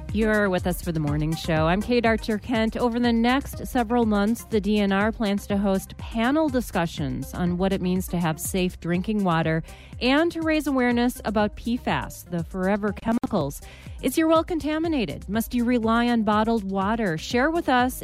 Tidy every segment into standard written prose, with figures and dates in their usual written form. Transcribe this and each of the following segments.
You're with us for the morning show. I'm Kate Archer-Kent. Over the next several months, the DNR plans to host panel discussions on what it means to have safe drinking water and to raise awareness about PFAS, the forever chemicals. Is your well contaminated? Must you rely on bottled water? Share with us,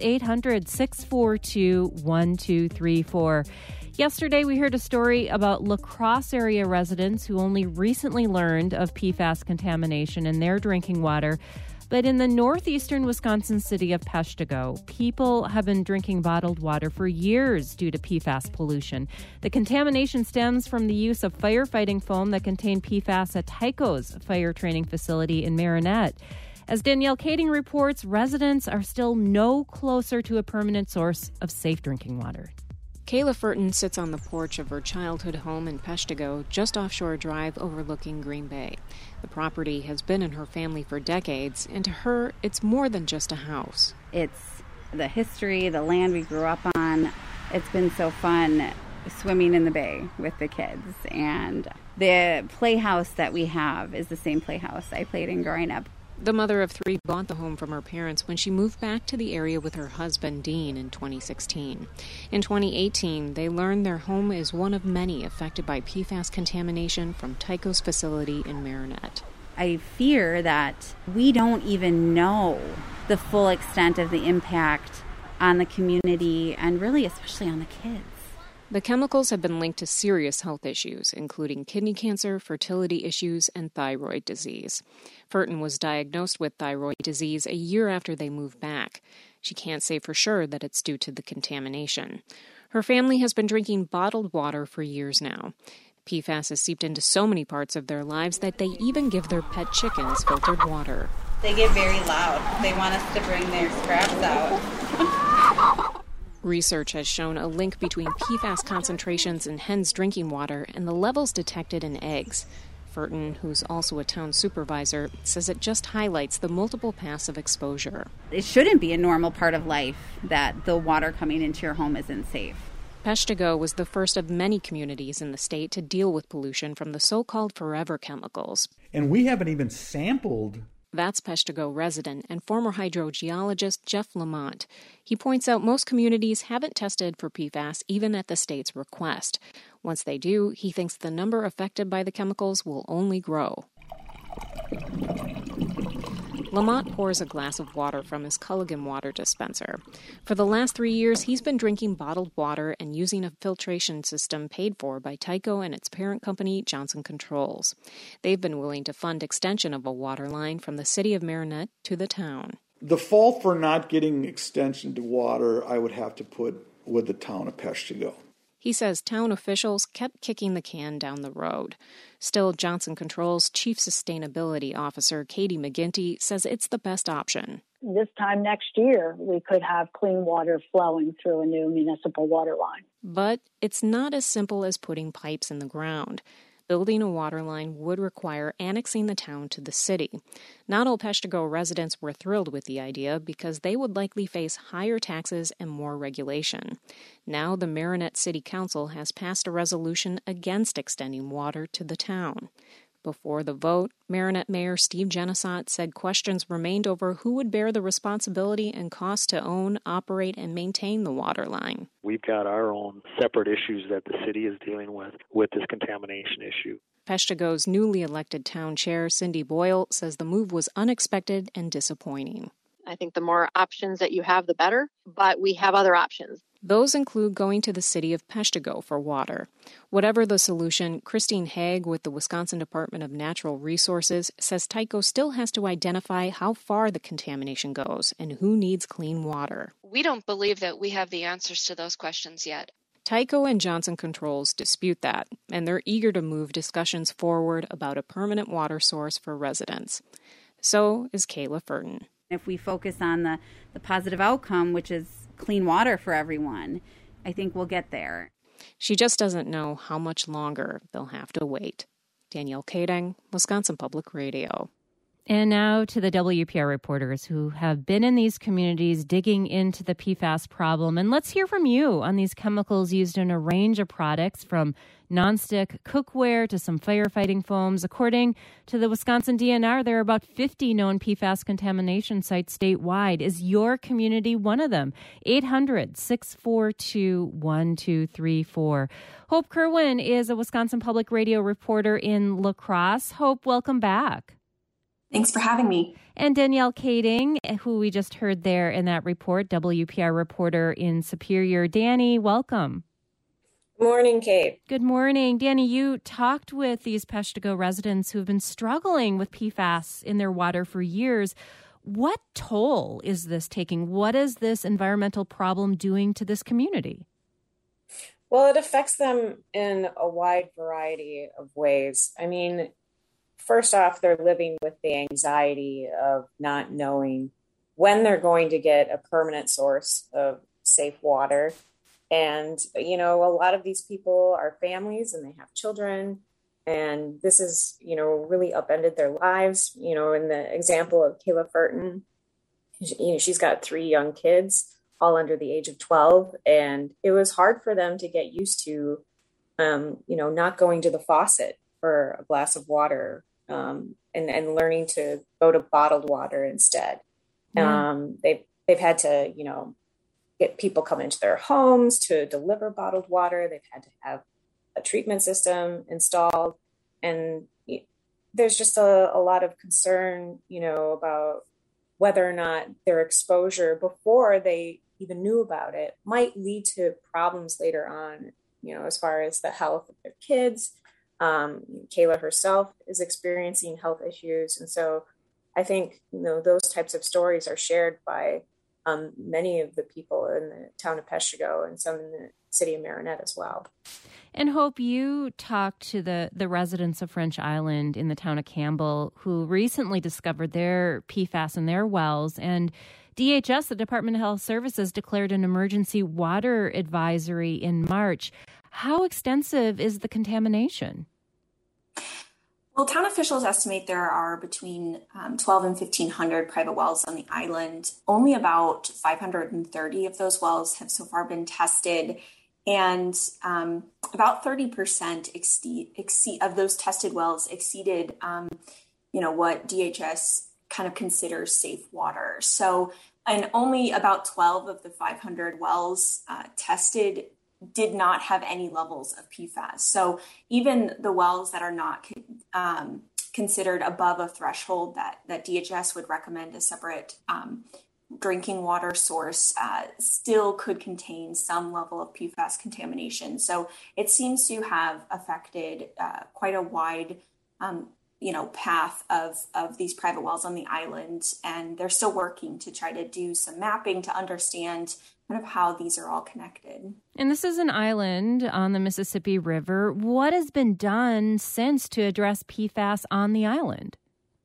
800-642-1234. Yesterday, we heard a story about La Crosse area residents who only recently learned of PFAS contamination in their drinking water. But in the northeastern Wisconsin city of Peshtigo, people have been drinking bottled water for years due to PFAS pollution. The contamination stems from the use of firefighting foam that contained PFAS at Tyco's fire training facility in Marinette. As Danielle Kading reports, residents are still no closer to a permanent source of safe drinking water. Kayla Furton sits on the porch of her childhood home in Peshtigo, just offshore drive overlooking Green Bay. The property has been in her family for decades, and to her, it's more than just a house. It's the history, the land we grew up on. It's been so fun swimming in the bay with the kids. And the playhouse that we have is the same playhouse I played in growing up. The mother of three bought the home from her parents when she moved back to the area with her husband, Dean, in 2016. In 2018, they learned their home is one of many affected by PFAS contamination from Tyco's facility in Marinette. I fear that we don't even know the full extent of the impact on the community and really especially on the kids. The chemicals have been linked to serious health issues, including kidney cancer, fertility issues, and thyroid disease. Furton was diagnosed with thyroid disease a year after they moved back. She can't say for sure that it's due to the contamination. Her family has been drinking bottled water for years now. PFAS has seeped into so many parts of their lives that they even give their pet chickens filtered water. They get very loud. They want us to bring their scraps out. Research has shown a link between PFAS concentrations in hens' drinking water and the levels detected in eggs. Furton, who's also a town supervisor, says it just highlights the multiple paths of exposure. It shouldn't be a normal part of life that the water coming into your home isn't safe. Peshtigo was the first of many communities in the state to deal with pollution from the so-called forever chemicals. And we haven't even sampled. That's Peshtigo resident and former hydrogeologist Jeff Lamont. He points out most communities haven't tested for PFAS even at the state's request. Once they do, he thinks the number affected by the chemicals will only grow. Lamont pours a glass of water from his Culligan water dispenser. For the last 3 years, he's been drinking bottled water and using a filtration system paid for by Tyco and its parent company, Johnson Controls. They've been willing to fund extension of a water line from the city of Marinette to the town. The fault for not getting extension to water, I would have to put with the town of Peshtigo. He says town officials kept kicking the can down the road. Still, Johnson Controls Chief Sustainability Officer Katie McGinty says it's the best option. This time next year, we could have clean water flowing through a new municipal water line. But it's not as simple as putting pipes in the ground. Building a water line would require annexing the town to the city. Not all Peshtigo residents were thrilled with the idea because they would likely face higher taxes and more regulation. Now the Marinette City Council has passed a resolution against extending water to the town. Before the vote, Marinette Mayor Steve Genesot said questions remained over who would bear the responsibility and cost to own, operate, and maintain the water line. We've got our own separate issues that the city is dealing with this contamination issue. Peshtigo's newly elected town chair, Cindy Boyle, says the move was unexpected and disappointing. I think the more options that you have, the better, but we have other options. Those include going to the city of Peshtigo for water. Whatever the solution, Christine Haag with the Wisconsin Department of Natural Resources says Tyco still has to identify how far the contamination goes and who needs clean water. We don't believe that we have the answers to those questions yet. Tyco and Johnson Controls dispute that, and they're eager to move discussions forward about a permanent water source for residents. So is Kayla Furton. If we focus on the positive outcome, which is clean water for everyone, I think we'll get there. She just doesn't know how much longer they'll have to wait. Danielle Kading, Wisconsin Public Radio. And now to the WPR reporters who have been in these communities digging into the PFAS problem. And let's hear from you on these chemicals used in a range of products, from nonstick cookware to some firefighting foams. According to the Wisconsin DNR, there are about 50 known PFAS contamination sites statewide. Is your community one of them? 800-642-1234. Hope Kerwin is a Wisconsin Public Radio reporter in La Crosse. Hope, welcome back. Thanks for having me. And Danielle Kading, who we just heard there in that report, WPR reporter in Superior. Danny, welcome. Good morning, Kate. Good morning. Danny, you talked with these Peshtigo residents who have been struggling with PFAS in their water for years. What toll is this taking? What is this environmental problem doing to this community? Well, it affects them in a wide variety of ways. I mean, first off, they're living with the anxiety of not knowing when they're going to get a permanent source of safe water. And, you know, a lot of these people are families and they have children. And this has, you know, really upended their lives. You know, in the example of Kayla Furton, you know, she's got 3 young kids, all under the age of 12. And it was hard for them to get used to, you know, not going to the faucet for a glass of water. And learning to go to bottled water instead. They've had to, you know, get people come into their homes to deliver bottled water. They've had to have a treatment system installed. And there's just a lot of concern, you know, about whether or not their exposure before they even knew about it might lead to problems later on, you know, as far as the health of their kids. Kayla herself is experiencing health issues. And so I think, you know, those types of stories are shared by many of the people in the town of Peshtigo and some in the city of Marinette as well. And Hope, you talked to the residents of French Island in the town of Campbell who recently discovered their PFAS in their wells. And DHS, the Department of Health Services, declared an emergency water advisory in March. How extensive is the contamination? Well, town officials estimate there are between 12 and 1,500 private wells on the island. Only about 530 of those wells have so far been tested, and about 30% of those tested wells exceeded, you know, what DHS kind of considers safe water. So, and only about 12 of the 500 wells tested did not have any levels of PFAS. So even the wells that are not considered above a threshold that DHS would recommend a separate drinking water source still could contain some level of PFAS contamination. So it seems to have affected quite a wide path of these private wells on the island. And they're still working to try to do some mapping to understand kind of how these are all connected. And this is an island on the Mississippi River. What has been done since to address PFAS on the island?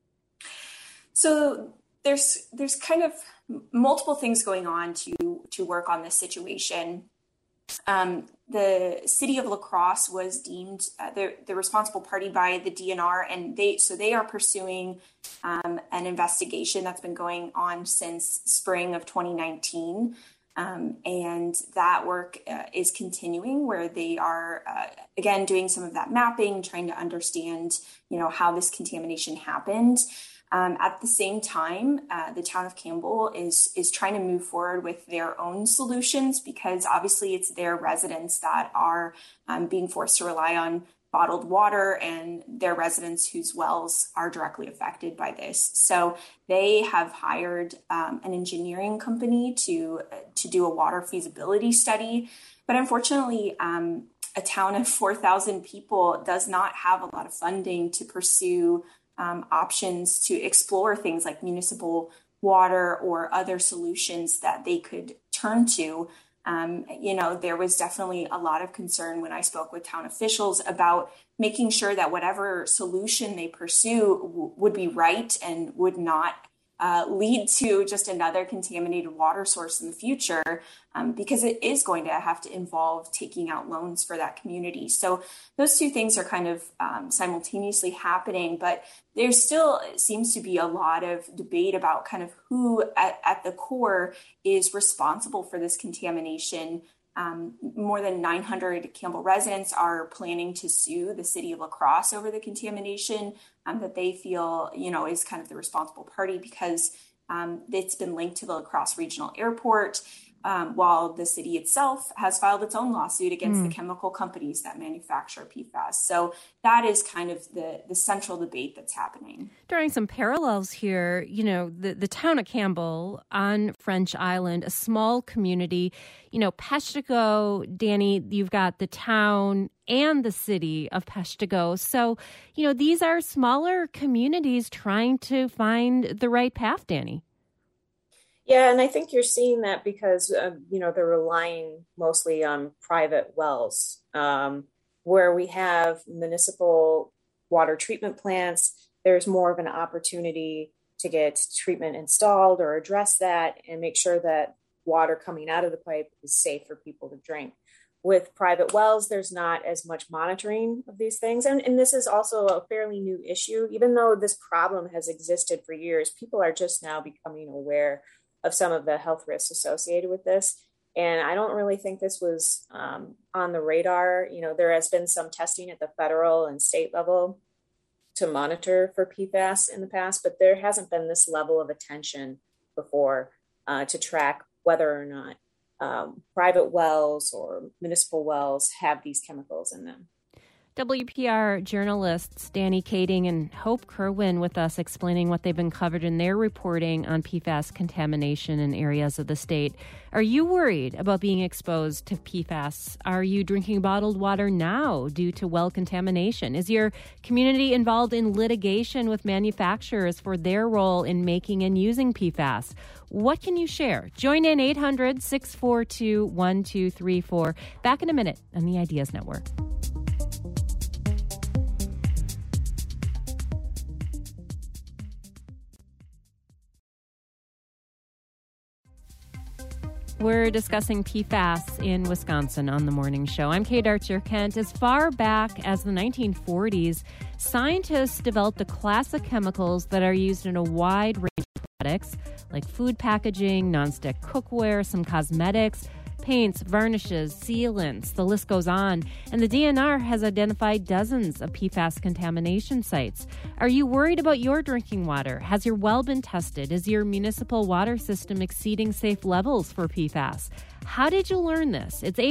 So there's kind of multiple things going on to work on this situation. The city of La Crosse was deemed the responsible party by the DNR, and they are pursuing an investigation that's been going on since spring of 2019. And that work is continuing, where they are, again, doing some of that mapping, trying to understand, how this contamination happened. At the same time, the town of Campbell is trying to move forward with their own solutions, because obviously it's their residents that are being forced to rely on bottled water, and their residents whose wells are directly affected by this. So they have hired an engineering company to do a water feasibility study. But unfortunately, a town of 4,000 people does not have a lot of funding to pursue options to explore things like municipal water or other solutions that they could turn to. There was definitely a lot of concern when I spoke with town officials about making sure that whatever solution they pursue would be right and would not lead to just another contaminated water source in the future, because it is going to have to involve taking out loans for that community. So those two things are kind of simultaneously happening, but there still seems to be a lot of debate about kind of who at the core is responsible for this contamination. More than 900 Campbell residents are planning to sue the city of La Crosse over the contamination that they feel, is kind of the responsible party, because it's been linked to the La Crosse Regional Airport, while the city itself has filed its own lawsuit against the chemical companies that manufacture PFAS. So that is kind of the central debate that's happening. Drawing some parallels here, the town of Campbell on French Island, a small community, Peshtigo, Danny, you've got the town and the city of Peshtigo. So, these are smaller communities trying to find the right path, Danny. Yeah, and I think you're seeing that because, they're relying mostly on private wells, where we have municipal water treatment plants. There's more of an opportunity to get treatment installed or address that and make sure that water coming out of the pipe is safe for people to drink. With private wells, there's not as much monitoring of these things. And this is also a fairly new issue. Even though this problem has existed for years, people are just now becoming aware of some of the health risks associated with this. And I don't really think this was on the radar. There has been some testing at the federal and state level to monitor for PFAS in the past, but there hasn't been this level of attention before to track whether or not private wells or municipal wells have these chemicals in them. WPR journalists Danny Kading and Hope Kerwin with us explaining what they've been covered in their reporting on PFAS contamination in areas of the state. Are you worried about being exposed to PFAS? Are you drinking bottled water now due to well contamination? Is your community involved in litigation with manufacturers for their role in making and using PFAS? What can you share? Join in 800-642-1234. Back in a minute on the Ideas Network. We're discussing PFAS in Wisconsin on the morning show. I'm Kate Archer-Kent. As far back as the 1940s, scientists developed a class of chemicals that are used in a wide range of products, like food packaging, nonstick cookware, some cosmetics, paints, varnishes, sealants, the list goes on. And the DNR has identified dozens of PFAS contamination sites. Are you worried about your drinking water? Has your well been tested? Is your municipal water system exceeding safe levels for PFAS? How did you learn this? It's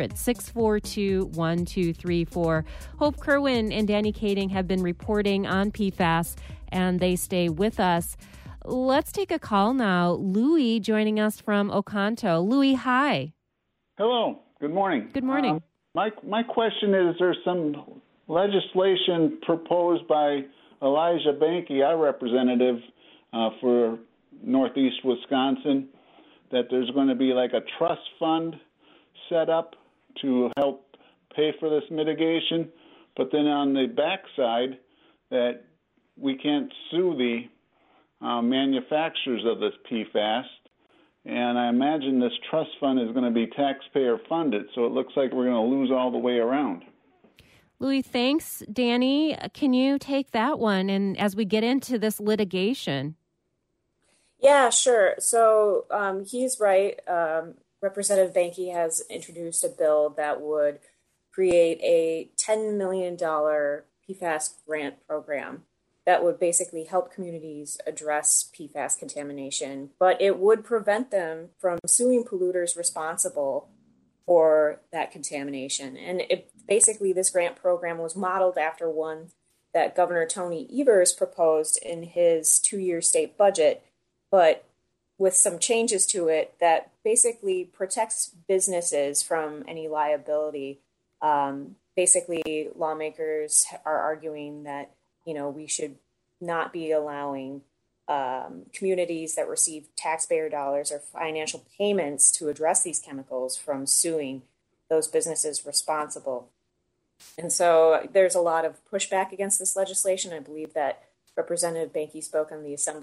800-642-1234. Hope Kerwin and Danny Kading have been reporting on PFAS, and they stay with us. Let's take a call now. Louis joining us from Oconto. Louis, hi. Hello. Good morning. Good morning. My question is, there's some legislation proposed by Elijah Behnke, our representative for Northeast Wisconsin, that there's going to be like a trust fund set up to help pay for this mitigation. But then on the backside, that we can't sue the manufacturers of this PFAS. And I imagine this trust fund is going to be taxpayer funded, so it looks like we're going to lose all the way around. Louis, thanks. Danny, can you take that one? And as we get into this litigation. Yeah, sure. So he's right. Representative Behnke has introduced a bill that would create a $10 million PFAS grant program that would basically help communities address PFAS contamination, but it would prevent them from suing polluters responsible for that contamination. And basically, this grant program was modeled after one that Governor Tony Evers proposed in his 2-year state budget, but with some changes to it that basically protects businesses from any liability. Basically, lawmakers are arguing that we should not be allowing communities that receive taxpayer dollars or financial payments to address these chemicals from suing those businesses responsible. And so there's a lot of pushback against this legislation. I believe that Representative Behnke spoke on the Assembly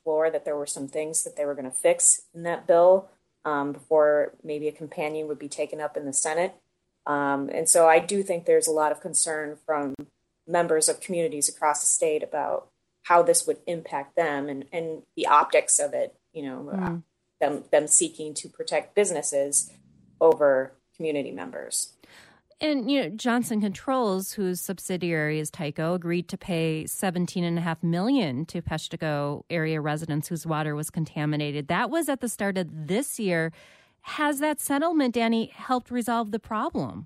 floor that there were some things that they were going to fix in that bill before maybe a companion would be taken up in the Senate. And so I do think there's a lot of concern from members of communities across the state about how this would impact them and the optics of it, them seeking to protect businesses over community members. And, Johnson Controls, whose subsidiary is Tyco, agreed to pay $17.5 million to Peshtigo area residents whose water was contaminated. That was at the start of this year. Has that settlement, Danny, helped resolve the problem?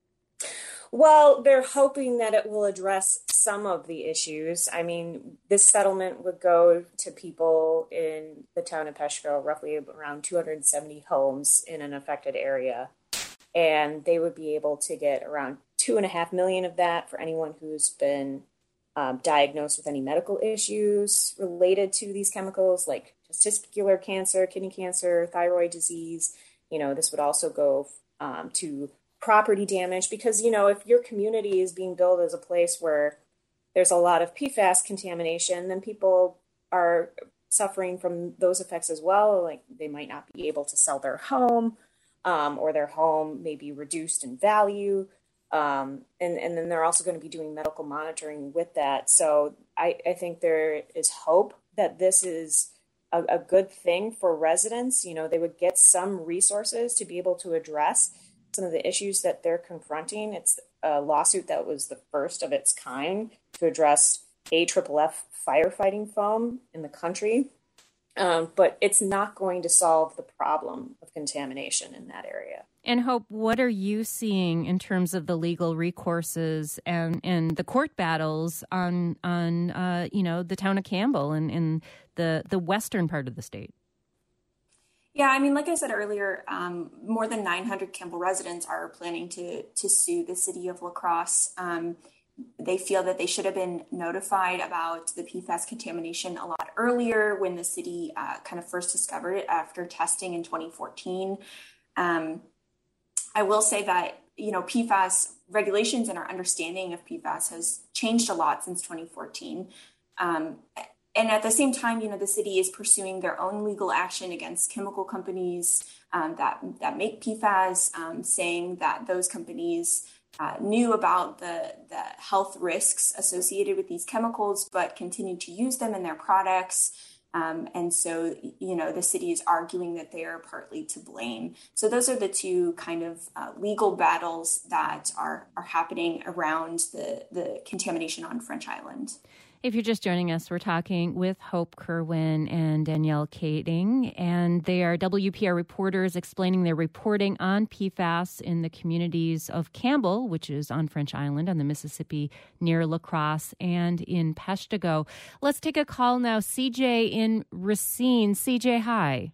Well, they're hoping that it will address some of the issues. I mean, this settlement would go to people in the town of Peshtigo, roughly around 270 homes in an affected area. And they would be able to get around $2.5 million of that for anyone who's been diagnosed with any medical issues related to these chemicals, like testicular cancer, kidney cancer, thyroid disease. This would also go to property damage because, if your community is being built as a place where there's a lot of PFAS contamination, then people are suffering from those effects as well. Like they might not be able to sell their home. Or their home may be reduced in value. And then they're also going to be doing medical monitoring with that. So I think there is hope that this is a good thing for residents. They would get some resources to be able to address some of the issues that they're confronting. It's a lawsuit that was the first of its kind to address AFFF firefighting foam in the country. But it's not going to solve the problem of contamination in that area. And Hope, what are you seeing in terms of the legal recourses and the court battles on the town of Campbell and in the western part of the state? Yeah, I mean, like I said earlier, more than 900 Campbell residents are planning to sue the city of La Crosse. They feel that they should have been notified about the PFAS contamination a lot earlier when the city kind of first discovered it after testing in 2014. I will say that, PFAS regulations and our understanding of PFAS has changed a lot since 2014. And at the same time, the city is pursuing their own legal action against chemical companies that make PFAS, saying that those companies knew about the health risks associated with these chemicals, but continued to use them in their products. And so, the city is arguing that they are partly to blame. So those are the two kind of legal battles that are happening around the contamination on French Island. If you're just joining us, we're talking with Hope Kerwin and Danielle Kading, and they are WPR reporters explaining their reporting on PFAS in the communities of Campbell, which is on French Island on the Mississippi near La Crosse, and in Peshtigo. Let's take a call now. CJ in Racine. CJ, hi.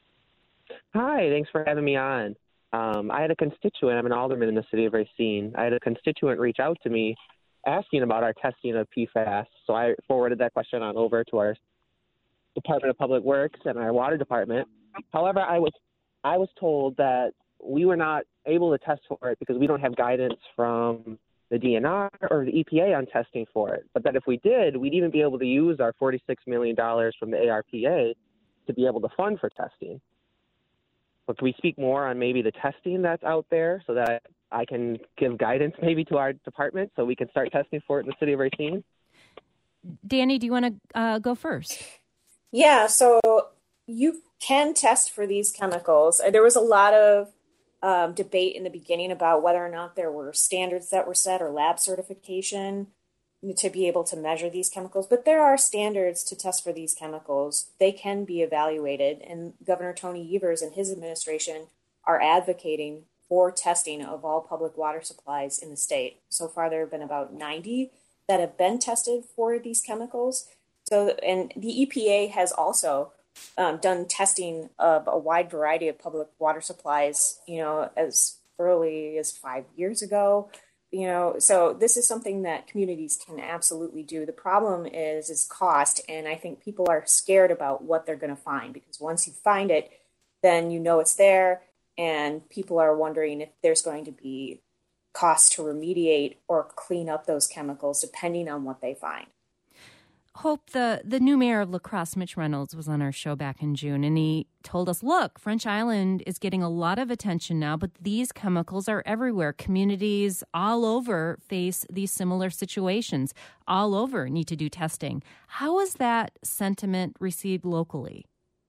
Hi, thanks for having me on. I had a constituent, I'm an alderman in the city of Racine. I had a constituent reach out to me asking about our testing of PFAS. So I forwarded that question on over to our Department of Public Works and our water department. However, I was told that we were not able to test for it because we don't have guidance from the DNR or the EPA on testing for it. But that if we did, we'd even be able to use our $46 million from the ARPA to be able to fund for testing. But can we speak more on maybe the testing that's out there so that I can give guidance maybe to our department so we can start testing for it in the city of Racine? Danny, do you want to go first? Yeah, so you can test for these chemicals. There was a lot of debate in the beginning about whether or not there were standards that were set or lab certification to be able to measure these chemicals. But there are standards to test for these chemicals. They can be evaluated. And Governor Tony Evers and his administration are advocating for testing of all public water supplies in the state. So far, there have been about 90 that have been tested for these chemicals. So, and the EPA has also done testing of a wide variety of public water supplies, as early as 5 years ago. So this is something that communities can absolutely do. The problem is cost, and I think people are scared about what they're going to find, because once you find it, then it's there, and people are wondering if there's going to be costs to remediate or clean up those chemicals depending on what they find. Hope, the new mayor of La Crosse, Mitch Reynolds, was on our show back in June, and he told us, look, French Island is getting a lot of attention now, but these chemicals are everywhere. Communities all over face these similar situations. All over need to do testing. How is that sentiment received locally?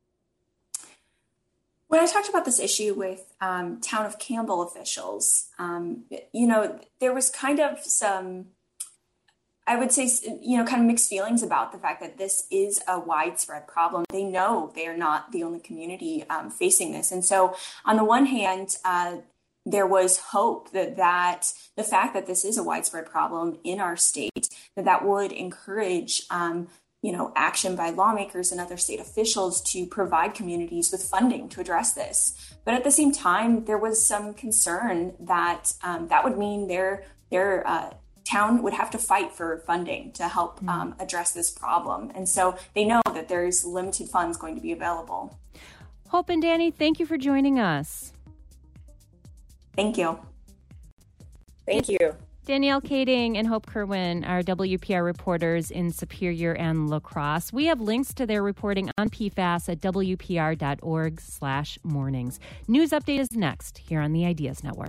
When I talked about this issue with Town of Campbell officials, there was kind of some, I would say, kind of mixed feelings about the fact that this is a widespread problem. They know they are not the only community facing this. And so on the one hand, there was hope that the fact that this is a widespread problem in our state, that would encourage action by lawmakers and other state officials to provide communities with funding to address this. But at the same time, there was some concern that that would mean their town would have to fight for funding to help address this problem. And so they know that there's limited funds going to be available. Hope and Danny, thank you for joining us. Thank you. Thank you. Danielle Kading and Hope Kerwin are WPR reporters in Superior and La Crosse. We have links to their reporting on PFAS at wpr.org/mornings. News update is next here on the Ideas Network.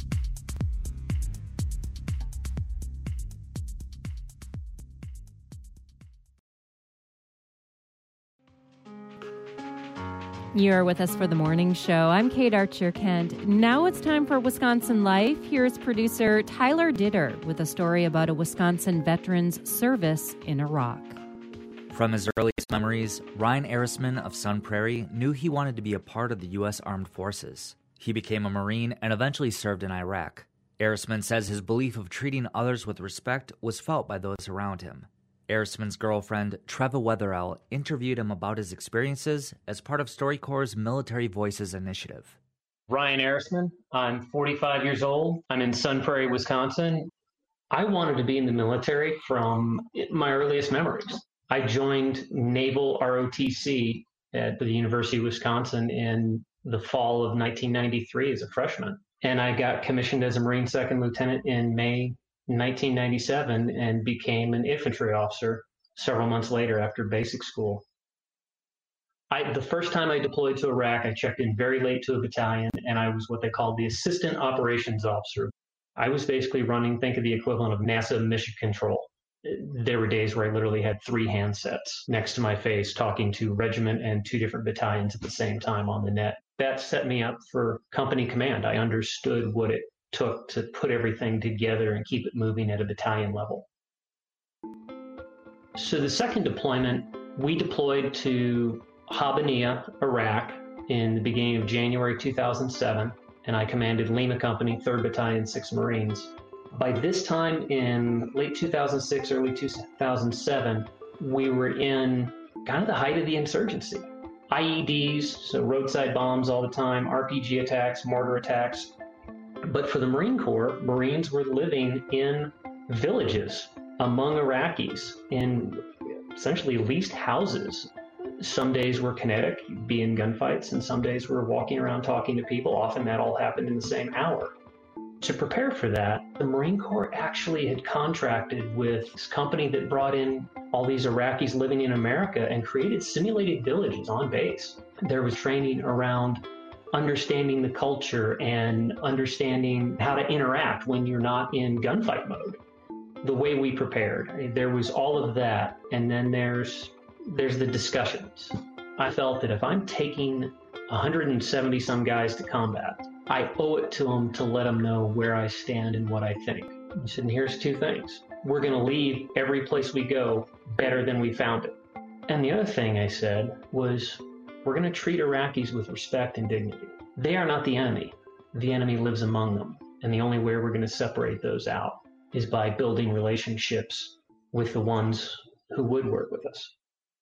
You're with us for the morning show. I'm Kate Archer-Kent. Now it's time for Wisconsin Life. Here's producer Tyler Ditter with a story about a Wisconsin veteran's service in Iraq. From his earliest memories, Ryan Arisman of Sun Prairie knew he wanted to be a part of the U.S. Armed Forces. He became a Marine and eventually served in Iraq. Arisman says his belief of treating others with respect was felt by those around him. Arisman's girlfriend, Treva Wetherell, interviewed him about his experiences as part of StoryCorps' Military Voices initiative. Ryan Arisman. I'm 45 years old. I'm in Sun Prairie, Wisconsin. I wanted to be in the military from my earliest memories. I joined Naval ROTC at the University of Wisconsin in the fall of 1993 as a freshman. And I got commissioned as a Marine Second Lieutenant in May 1997 and became an infantry officer several months later after basic school. The first time I deployed to Iraq, I checked in very late to a battalion, and I was what they called the assistant operations officer. I was basically running, think of the equivalent of NASA mission control. There were days where I literally had 3 handsets next to my face talking to regiment and 2 different battalions at the same time on the net. That set me up for company command. I understood what it took to put everything together and keep it moving at a battalion level. So the second deployment, we deployed to Habbaniyah, Iraq in the beginning of January 2007, and I commanded Lima Company, 3rd Battalion, 6th Marines. By this time in late 2006, early 2007, we were in kind of the height of the insurgency. IEDs, so roadside bombs all the time, RPG attacks, mortar attacks. But for the Marine Corps, Marines were living in villages among Iraqis in essentially leased houses. Some days were kinetic, you'd be in gunfights, and some days we're walking around talking to people. Often that all happened in the same hour. To prepare for that, the Marine Corps actually had contracted with this company that brought in all these Iraqis living in America and created simulated villages on base. There was training around understanding the culture and understanding how to interact when you're not in gunfight mode. The way we prepared, there was all of that, and then there's the discussions. I felt that if I'm taking 170 some guys to combat, I owe it to them to let them know where I stand and what I think. I said, and here's 2 things. We're going to leave every place we go better than we found it. And the other thing I said was, we're going to treat Iraqis with respect and dignity. They are not the enemy. The enemy lives among them. And the only way we're going to separate those out is by building relationships with the ones who would work with us.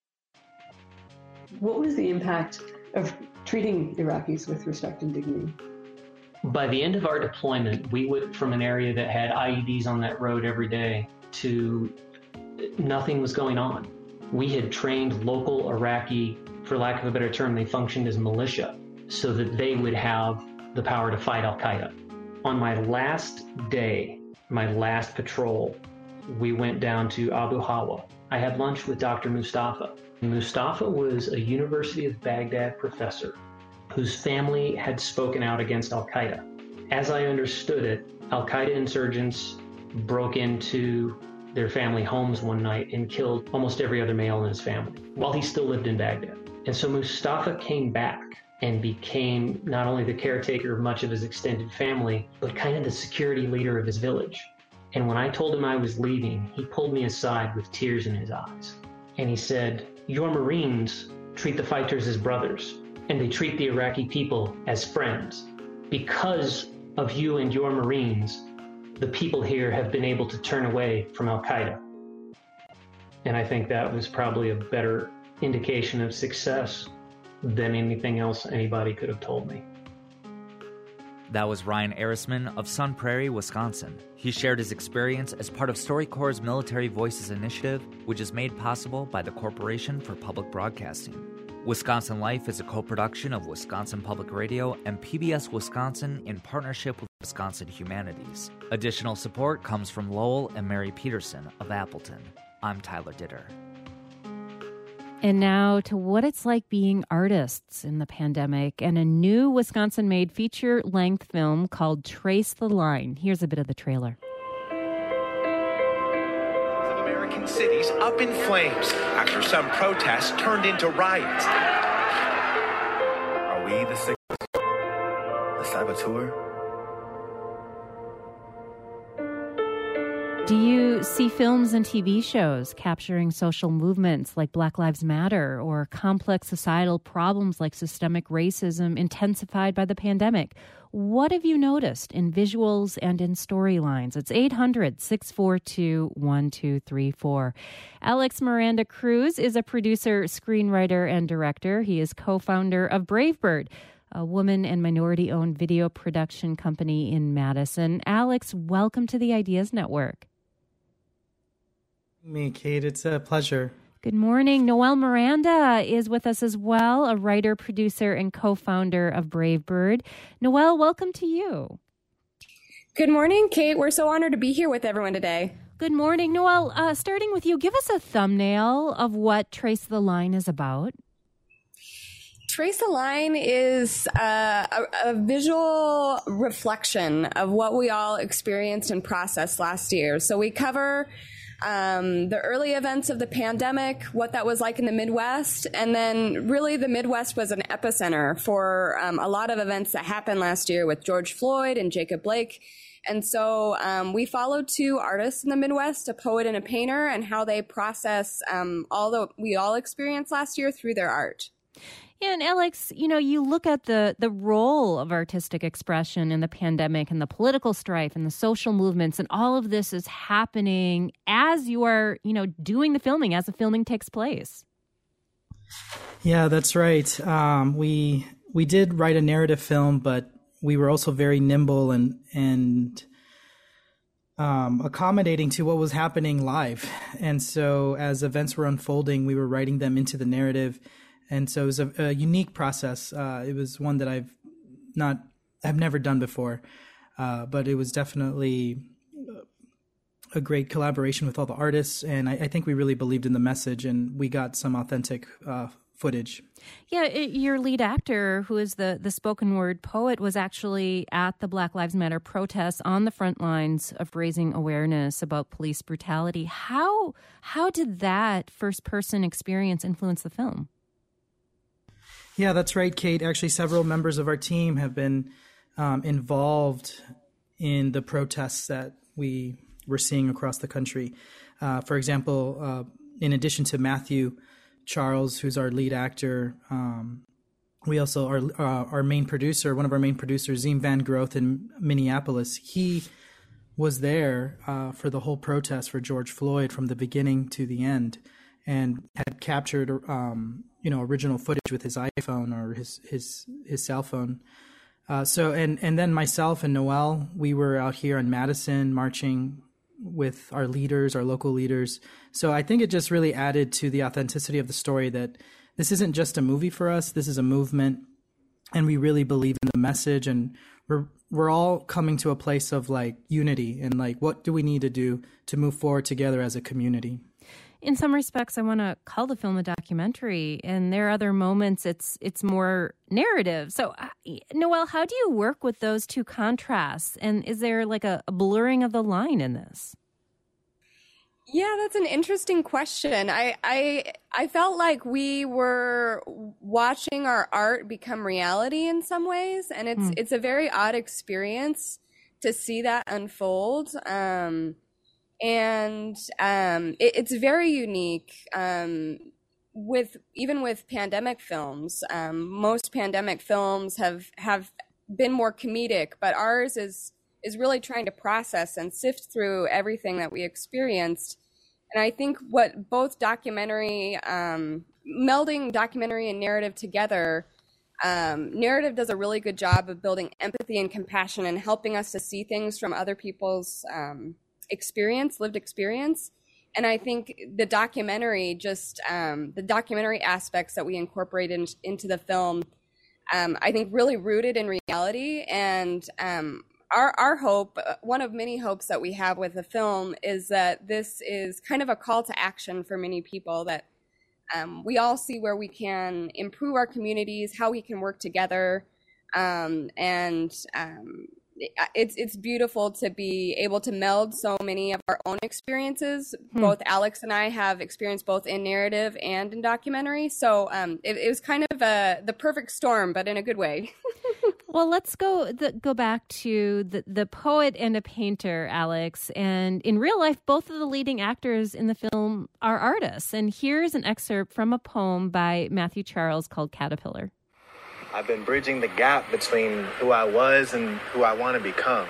What was the impact of treating Iraqis with respect and dignity? By the end of our deployment, we went from an area that had IEDs on that road every day to nothing was going on. We had trained local Iraqi, for lack of a better term, they functioned as militia so that they would have the power to fight Al-Qaeda. On my last day, my last patrol, we went down to Abu Hawa, I had lunch with Dr. Mustafa. Mustafa was a University of Baghdad professor whose family had spoken out against al-Qaeda. As I understood it, al-Qaeda insurgents broke into their family homes one night and killed almost every other male in his family while he still lived in Baghdad. And so Mustafa came back and became not only the caretaker of much of his extended family, but kind of the security leader of his village. And when I told him I was leaving, he pulled me aside with tears in his eyes. And he said, "Your Marines treat the fighters as brothers, and they treat the Iraqi people as friends. Because of you and your Marines, the people here have been able to turn away from al-Qaeda." And I think that was probably a better indication of success than anything else anybody could have told me. That was Ryan Erisman of Sun Prairie, Wisconsin. He shared his experience as part of StoryCorps' Military Voices Initiative, which is made possible by the Corporation for Public Broadcasting. Wisconsin Life is a co-production of Wisconsin Public Radio and PBS Wisconsin in partnership with Wisconsin Humanities. Additional support comes from Lowell and Mary Peterson of Appleton. I'm Tyler Ditter. And now to what it's like being artists in the pandemic and a new Wisconsin-made feature-length film called Trace the Line. Here's a bit of the trailer. Of American cities up in flames after some protests turned into riots. Are we the signals? The saboteur? Do you see films and TV shows capturing social movements like Black Lives Matter or complex societal problems like systemic racism intensified by the pandemic? What have you noticed in visuals and in storylines? It's 800-642-1234. Alex Miranda Cruz is a producer, screenwriter, and director. He is co-founder of Bravebird, a woman and minority-owned video production company in Madison. Alex, welcome to the Ideas Network. Me, Kate. It's a pleasure. Good morning. Noelle Miranda is with us as well, a writer, producer, and co-founder of Bravebird. Noelle, welcome to you. Good morning, Kate. We're so honored to be here with everyone today. Good morning. Noelle, starting with you, give us a thumbnail of what Trace the Line is about. Trace the Line is a visual reflection of what we all experienced and processed last year. So we cover the early events of the pandemic, what that was like in the Midwest, and then really the Midwest was an epicenter for a lot of events that happened last year with George Floyd and Jacob Blake. And so we followed two artists in the Midwest, a poet and a painter, and how they process all that we all experienced last year through their art. Yeah, and Alex, you look at the role of artistic expression in the pandemic and the political strife and the social movements, and all of this is happening as you are, doing the filming, as the filming takes place. Yeah, that's right. We did write a narrative film, but we were also very nimble and accommodating to what was happening live. And so as events were unfolding, we were writing them into the narrative. And so it was a unique process. It was one that I've never done before, but it was definitely a great collaboration with all the artists. And I think we really believed in the message, and we got some authentic footage. Yeah, your lead actor, who is the spoken word poet, was actually at the Black Lives Matter protests on the front lines of raising awareness about police brutality. How did that first person experience influence the film? Yeah, that's right, Kate. Actually, several members of our team have been involved in the protests that we were seeing across the country. For example, in addition to Matthew Charles, who's our lead actor, we also our main producer, one of our main producers, Ziem Van Groth in Minneapolis. He was there for the whole protest for George Floyd from the beginning to the end, and had captured original footage with his iPhone or his cell phone. So then myself and Noelle, we were out here in Madison marching with our leaders, our local leaders. So I think it just really added to the authenticity of the story that this isn't just a movie for us. This is a movement, and we really believe in the message, and we're all coming to a place of like unity and like what do we need to do to move forward together as a community. In some respects, I want to call the film a documentary, and there are other moments it's more narrative. So, Noelle, how do you work with those two contrasts? And is there like a blurring of the line in this? Yeah, that's an interesting question. I felt like we were watching our art become reality in some ways, and it's a very odd experience to see that unfold. It's very unique. With pandemic films, most pandemic films have been more comedic, but ours is really trying to process and sift through everything that we experienced. And I think what both melding documentary and narrative together, narrative does a really good job of building empathy and compassion and helping us to see things from other people's lived experience. And I think the documentary, the documentary aspects that we incorporate into the film, I think really rooted in reality. And our hope, one of many hopes that we have with the film, is that this is kind of a call to action for many people, that we all see where we can improve our communities, how we can work together, it's beautiful to be able to meld so many of our own experiences. Both Alex and I have experienced both in narrative and in documentary. So it was kind of the perfect storm, but in a good way. Well, let's go back to the poet and a painter, Alex. And in real life, both of the leading actors in the film are artists. And here's an excerpt from a poem by Matthew Charles called Caterpillar. I've been bridging the gap between who I was and who I want to become.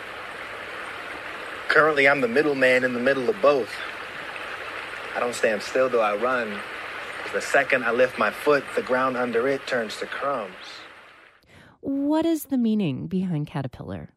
Currently, I'm the middleman in the middle of both. I don't stand still, though I run. 'Cause the second I lift my foot, the ground under it turns to crumbs. What is the meaning behind Caterpillar?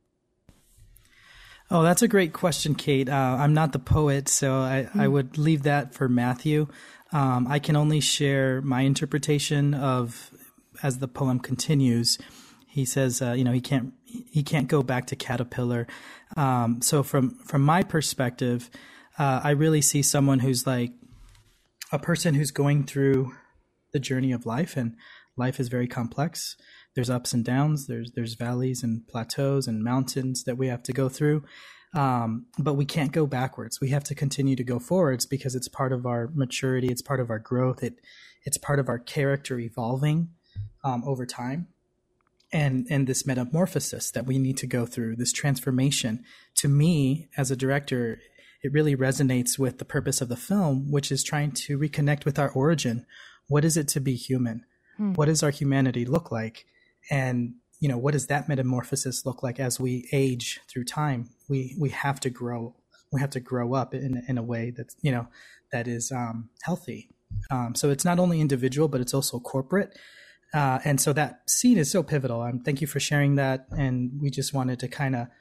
Oh, that's a great question, Kate. I'm not the poet, so I would leave that for Matthew. I can only share my interpretation of, as the poem continues. He says, he can't go back to caterpillar. So from my perspective, I really see someone who's like a person who's going through the journey of life, and life is very complex. There's ups and downs. There's valleys and plateaus and mountains that we have to go through. But we can't go backwards. We have to continue to go forwards because it's part of our maturity. It's part of our growth. It's part of our character evolving over time. And this metamorphosis that we need to go through, this transformation. To me, as a director, it really resonates with the purpose of the film, which is trying to reconnect with our origin. What is it to be human? What does our humanity look like? And, what does that metamorphosis look like as we age through time? We have to grow. We have to grow up in a way that's, that is healthy. So it's not only individual, but it's also corporate. And so that scene is so pivotal. Thank you for sharing that. And we just wanted to kind of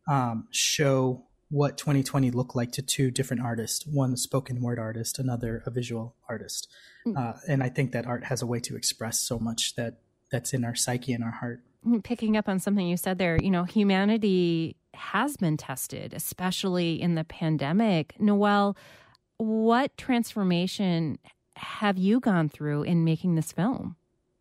show what 2020 looked like to two different artists, one a spoken word artist, another a visual artist. And I think that art has a way to express so much that's in our psyche and our heart. Picking up on something you said there, humanity has been tested, especially in the pandemic. Noelle, what transformation have you gone through in making this film?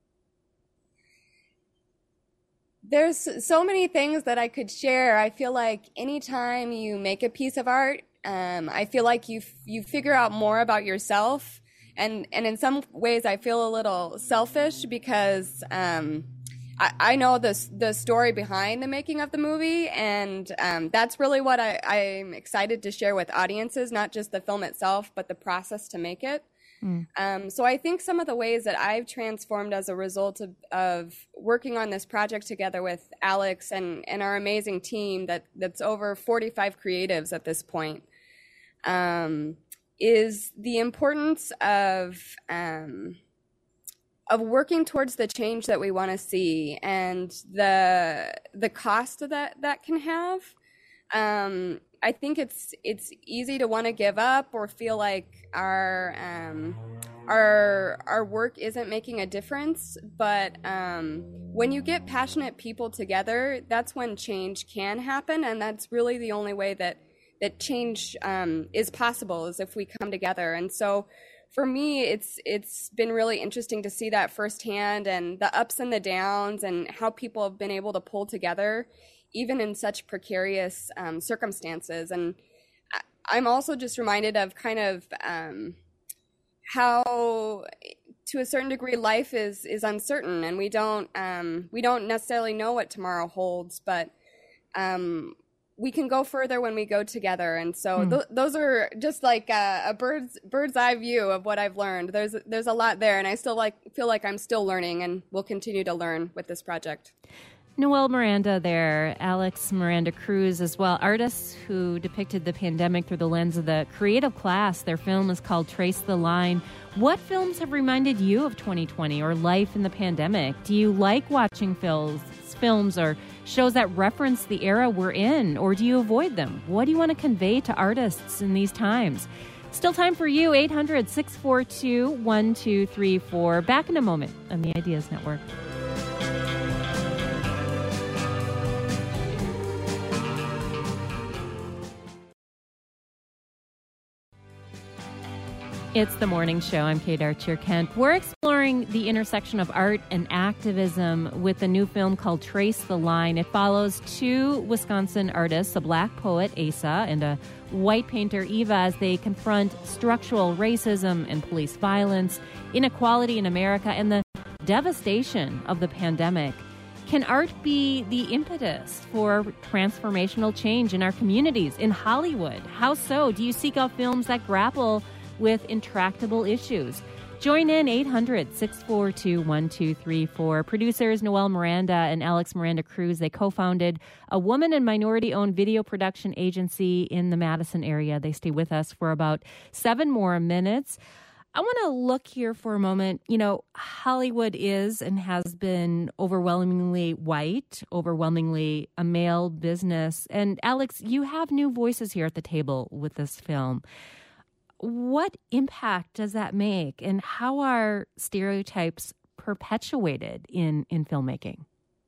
There's so many things that I could share. I feel like anytime you make a piece of art, I feel like you figure out more about yourself. And in some ways, I feel a little selfish because I know the story behind the making of the movie, and that's really what I'm excited to share with audiences, not just the film itself, but the process to make it. So I think some of the ways that I've transformed as a result of working on this project together with Alex and our amazing team that's over 45 creatives at this point, is the importance of working towards the change that we want to see and the cost that can have. I think it's easy to want to give up or feel like our work isn't making a difference. But when you get passionate people together, that's when change can happen, and that's really the only way that that change is possible is if we come together. And so for me, it's been really interesting to see that firsthand, and the ups and the downs, and how people have been able to pull together even in such precarious circumstances. And I'm also just reminded of kind of how, to a certain degree, life is uncertain, and we don't necessarily know what tomorrow holds, but we can go further when we go together. And so those are just like a bird's eye view of what I've learned. There's a lot there, and I still feel like I'm still learning, and will continue to learn with this project. Noelle Miranda there, Alex Miranda Cruz as well, artists who depicted the pandemic through the lens of the creative class. Their film is called Trace the Line. What films have reminded you of 2020 or life in the pandemic? Do you like watching films or shows that reference the era we're in, or do you avoid them? What do you want to convey to artists in these times? Still time for you, 800-642-1234. Back in a moment on the Ideas Network. It's the morning show. I'm Kate Archer-Kent. We're exploring the intersection of art and activism with a new film called Trace the Line. It follows two Wisconsin artists, a black poet, Asa, and a white painter, Eva, as they confront structural racism and police violence, inequality in America, and the devastation of the pandemic. Can art be the impetus for transformational change in our communities, in Hollywood? How so? Do you seek out films that grapple with intractable issues? Join in 800-642-1234. Producers Noelle Miranda and Alex Miranda Cruz, they co-founded a woman and minority-owned video production agency in the Madison area. They stay with us for about 7 more minutes. I want to look here for a moment. You know, Hollywood is and has been overwhelmingly white, overwhelmingly a male business. And Alex, you have new voices here at the table with this film. What impact does that make, and how are stereotypes perpetuated in filmmaking?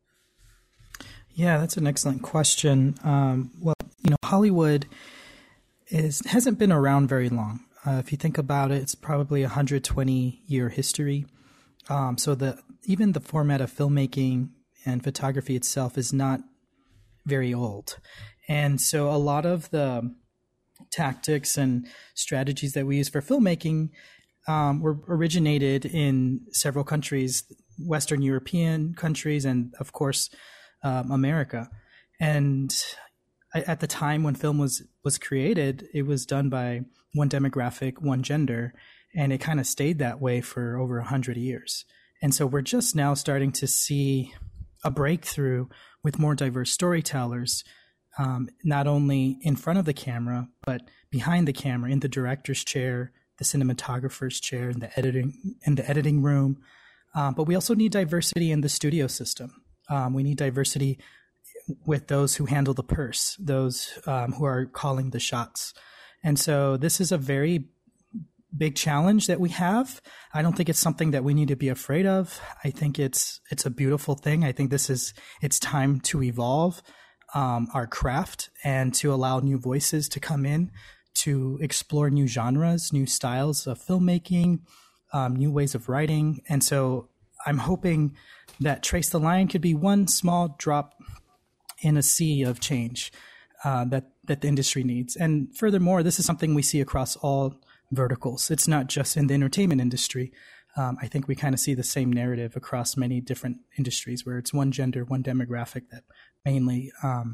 Yeah, that's an excellent question. Well, you know, Hollywood hasn't been around very long. If you think about it, it's probably a 120-year history. So even the format of filmmaking and photography itself is not very old. And so a lot of the tactics and strategies that we use for filmmaking were originated in several countries, Western European countries, and of course, America. And at the time when film was created, it was done by one demographic, one gender, and it kind of stayed that way for over 100 years. And so we're just now starting to see a breakthrough with more diverse storytellers, not only in front of the camera, but behind the camera, in the director's chair, the cinematographer's chair, in the editing room. But we also need diversity in the studio system. We need diversity with those who handle the purse, those who are calling the shots. And so this is a very big challenge that we have. I don't think it's something that we need to be afraid of. I think it's a beautiful thing. I think it's time to evolve our craft and to allow new voices to come in, to explore new genres, new styles of filmmaking, new ways of writing. And so I'm hoping that Trace the Line could be one small drop in a sea of change that the industry needs. And furthermore, this is something we see across all verticals. It's not just in the entertainment industry. I think we kind of see the same narrative across many different industries where it's one gender, one demographic that mainly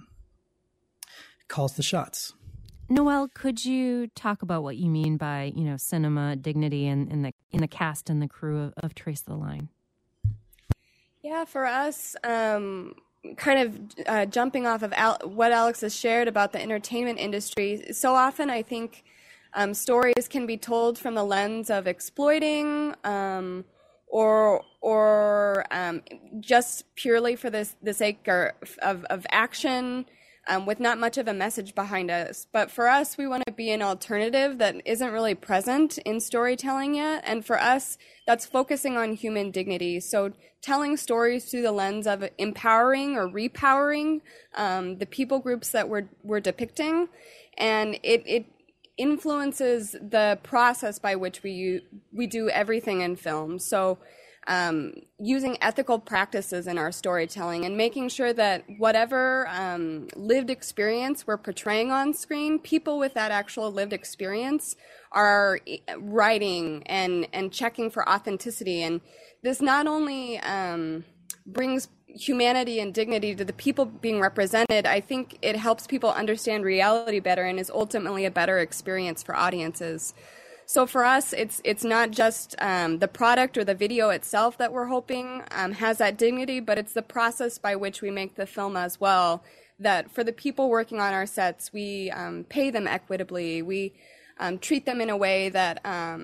calls the shots. Noelle, could you talk about what you mean by, you know, cinema dignity in the cast and the crew of Trace the Line? Yeah, for us, kind of jumping off of what Alex has shared about the entertainment industry, so often I think stories can be told from the lens of exploiting or just purely for the sake of action. with not much of a message behind us. But for us, we want to be an alternative that isn't really present in storytelling yet. And for us, that's focusing on human dignity. So telling stories through the lens of empowering or repowering the people groups that we're depicting. And it influences the process by which we do everything in film. So using ethical practices in our storytelling and making sure that whatever lived experience we're portraying on screen, people with that actual lived experience are writing and checking for authenticity. And this not only brings humanity and dignity to the people being represented, I think it helps people understand reality better and is ultimately a better experience for audiences. So for us, it's not just the product or the video itself that we're hoping has that dignity, but it's the process by which we make the film as well. That for the people working on our sets, we pay them equitably. We treat them in a way that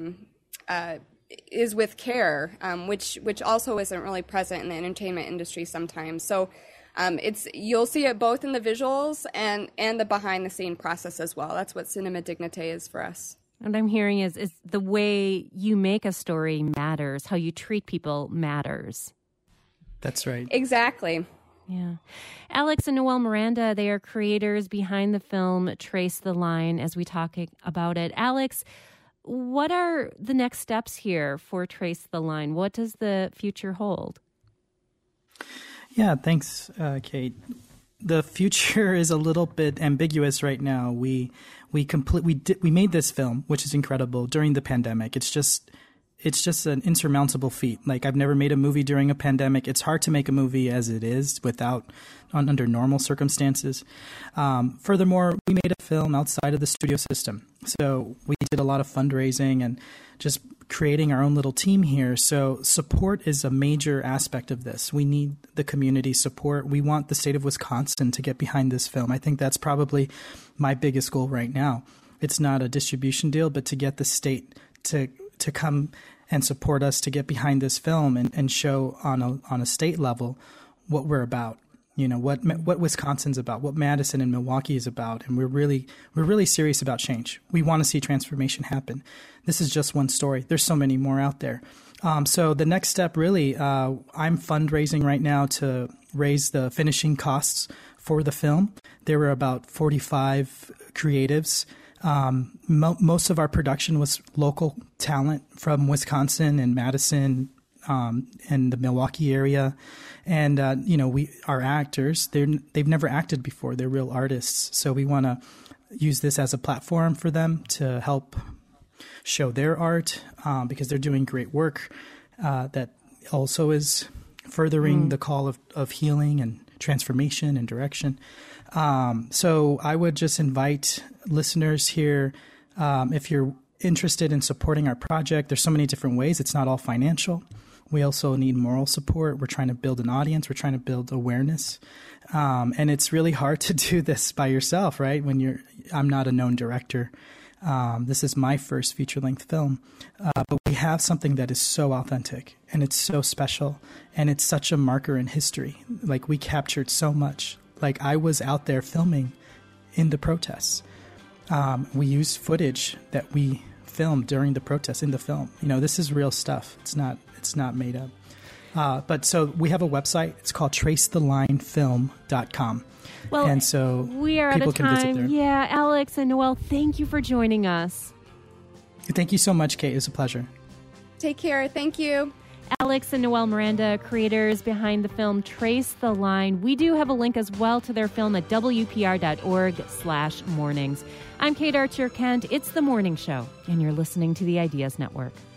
is with care, which also isn't really present in the entertainment industry sometimes. So you'll see it both in the visuals and the behind the scene process as well. That's what Cinema Dignité is for us. What I'm hearing is the way you make a story matters. How you treat people matters. That's right. Exactly. Yeah. Alex and Noelle Miranda, they are creators behind the film Trace the Line as we talk about it. Alex, what are the next steps here for Trace the Line? What does the future hold? Yeah, thanks, Kate. The future is a little bit ambiguous right now. We made this film, which is incredible, during the pandemic. It's just an insurmountable feat. Like, I've never made a movie during a pandemic. It's hard to make a movie as it is under normal circumstances. Furthermore, we made a film outside of the studio system. So we did a lot of fundraising and just creating our own little team here. So support is a major aspect of this. We need the community support. We want the state of Wisconsin to get behind this film. I think that's probably my biggest goal right now. It's not a distribution deal, but to get the state to come and support us to get behind this film and show on a state level what we're about. You know, what Wisconsin's about, what Madison and Milwaukee is about, and we're really serious about change. We want to see transformation happen. This is just one story. There's so many more out there. So the next step, really, I'm fundraising right now to raise the finishing costs for the film. There were about 45 creatives. Most of our production was local talent from Wisconsin and Madison and the Milwaukee area. And, our actors, they've never acted before. They're real artists. So we want to use this as a platform for them to help show their art because they're doing great work that also is furthering the call of healing and transformation and direction. So I would just invite listeners here, if you're interested in supporting our project, there's so many different ways. It's not all financial. We also need moral support. We're trying to build an audience. We're trying to build awareness. And it's really hard to do this by yourself, right? I'm not a known director. This is my first feature-length film. But we have something that is so authentic and it's so special and it's such a marker in history. Like, we captured so much. Like, I was out there filming in the protests. We used footage that we filmed during the protests in the film. You know, this is real stuff. It's not made up. But so we have a website. It's called tracethelinefilm.com. Well, and so we are people out of can visit time. there. Yeah, Alex and Noelle, thank you for joining us. Thank you so much, Kate. It was a pleasure. Take care. Thank you. Alex and Noelle Miranda, creators behind the film Trace the Line. We do have a link as well to their film at wpr.org/mornings. I'm Kate Archer-Kent. It's The Morning Show, and you're listening to the Ideas Network.